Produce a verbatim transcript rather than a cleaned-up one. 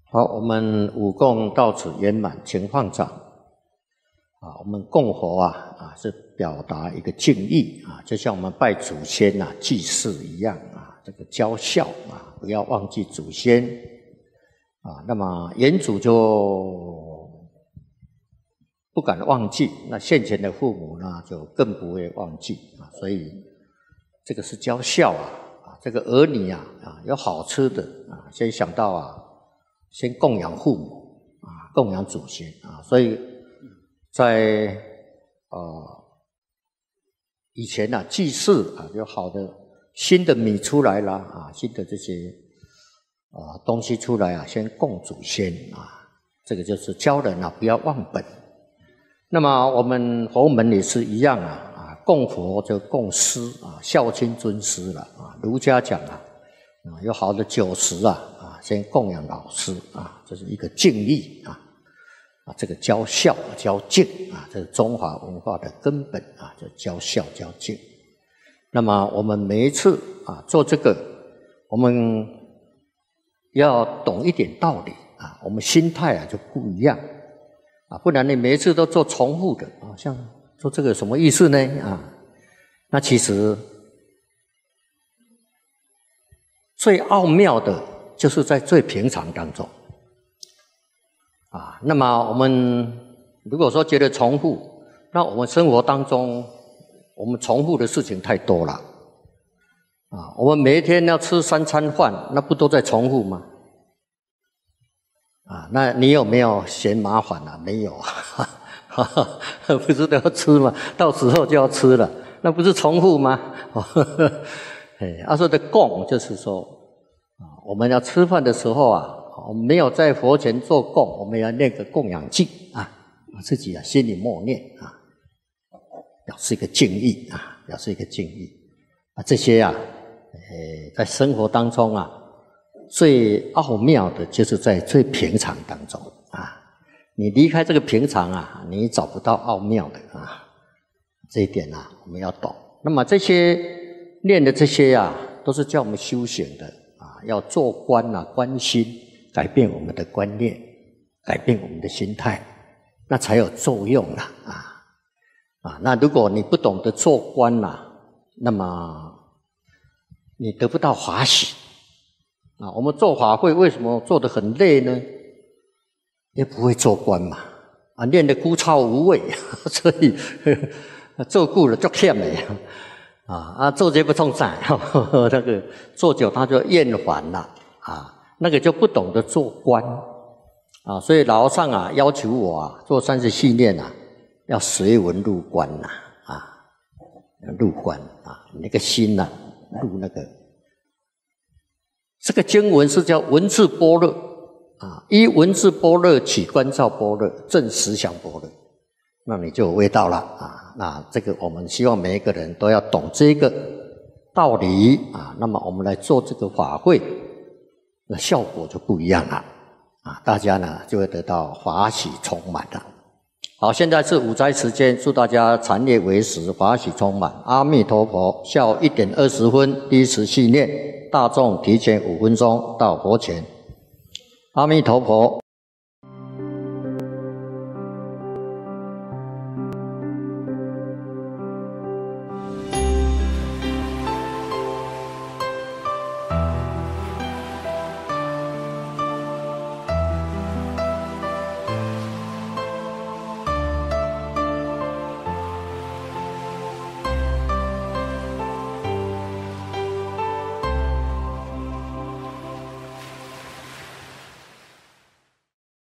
好，我们五供到此圆满，请放掌。啊，我们供佛啊啊是表达一个敬意啊，就像我们拜祖先呐、啊、祭祀一样啊，这个教孝啊，不要忘记祖先啊。那么原主就不敢忘记，那现前的父母呢就更不会忘记啊。所以这个是教孝啊啊，这个儿女啊啊有好吃的啊，先想到啊。先供养父母啊，供养祖先啊，所以在呃以前啊，祭祀啊，有好的新的米出来了啊，新的这些啊东西出来啊，先供祖先啊，这个就是教人啊不要忘本。那么我们佛门也是一样啊啊，供佛就供师啊，孝亲尊师了啊，儒家讲啊啊有好的酒食啊。先供养老师啊，这是一个敬意啊，啊，这个教孝教敬啊，这是中华文化的根本啊，就教孝教敬。那么我们每一次啊做这个，我们要懂一点道理啊，我们心态啊就不一样啊，不然你每一次都做重复的啊，像做这个什么意思呢啊？那其实最奥妙的。就是在最平常当中，啊，那么我们如果说觉得重复，那我们生活当中我们重复的事情太多了，啊，我们每一天要吃三餐饭，那不都在重复吗？啊，那你有没有嫌麻烦啊？没有，不是都要吃吗？到时候就要吃了，那不是重复吗？哎，他说的供就是说。我们要吃饭的时候啊，我们没有在佛前做供，我们要念个供养经啊，自己啊心里默念啊，表示一个敬意啊，表示一个敬意啊。这些啊，呃，在生活当中啊，最奥妙的就是在最平常当中啊。你离开这个平常啊，你找不到奥妙的啊。这一点啊，我们要懂。那么这些念的这些啊，都是叫我们修行的。要做观啊，观心，改变我们的观念，改变我们的心态，那才有作用啦啊啊！那如果你不懂得做观啦，那么你得不到法喜啊。我们做法会为什么做得很累呢？也不会做观嘛啊，练得枯燥无味，所以做久了就欠的。啊啊，做这不冲散，那个做久他就厌烦了啊，那个就不懂得做观啊，所以老和尚啊要求我啊做三十系念啊，要随文入观呐啊，入观啊，那个心呐、啊、入那个，这个经文是叫文字般若啊，依文字般若起观照般若，证实相般若。那你就有味道了啊！那这个我们希望每一个人都要懂这个道理啊。那么我们来做这个法会，那效果就不一样了啊！大家呢就会得到法喜充满了。好，现在是午斋时间，祝大家禅悦为实，法喜充满。阿弥陀佛，下午一点二十分，第一次系念，大众提前五分钟到佛前。阿弥陀佛。